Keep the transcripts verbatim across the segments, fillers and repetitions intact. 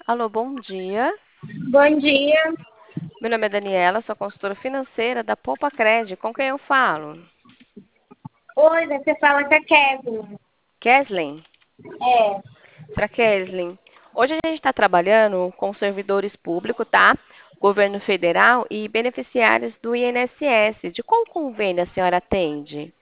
Alô, bom dia. Bom dia. Meu nome é Daniela, sou consultora financeira da Poupa Cred. Com quem eu falo? Oi, você fala com a Kevin. Keslin? É. Será Keslin? Hoje a gente está trabalhando com servidores públicos, tá? Governo federal e beneficiários do I N S S. De qual convênio a senhora atende?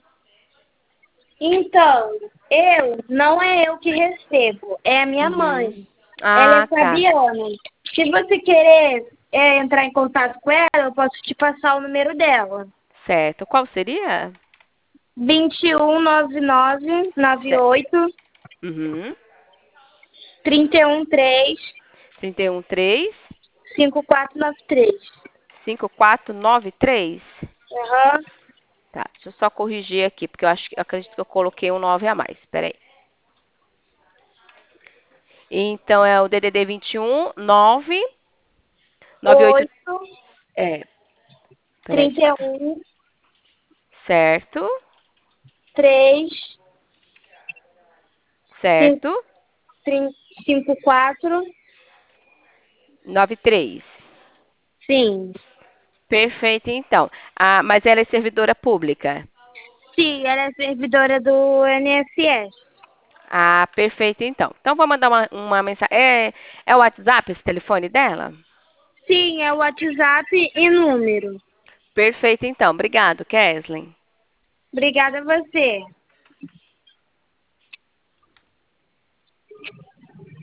Então, eu, não é eu que recebo, é a minha Uhum. mãe. Ela é Ah, tá. Fabiana. Se você querer é, entrar em contato com ela, eu posso te passar o número dela. Certo. Qual seria? vinte e um, noventa e nove, noventa e Ce- oito, Uhum. trinta e um, três, trinta e um, três, cinco quatro nove três. cinco quatro nove três. Aham. Tá, deixa eu só corrigir aqui, porque eu acho que eu acredito que eu coloquei um nove a mais. Peraí. Então é o D D D vinte e um, nove, nove oito, oito, é, peraí, trinta e um, certo, três, certo, cinco quatro. nove três. Sim. Perfeito, então. Ah, mas ela é servidora pública. Sim, ela é servidora do I N S S. Ah, perfeito, então. Então vou mandar uma, uma mensagem. É, é o WhatsApp esse telefone dela? Sim, é o WhatsApp e número. Perfeito, então. Obrigado, Keslin. Obrigada a você.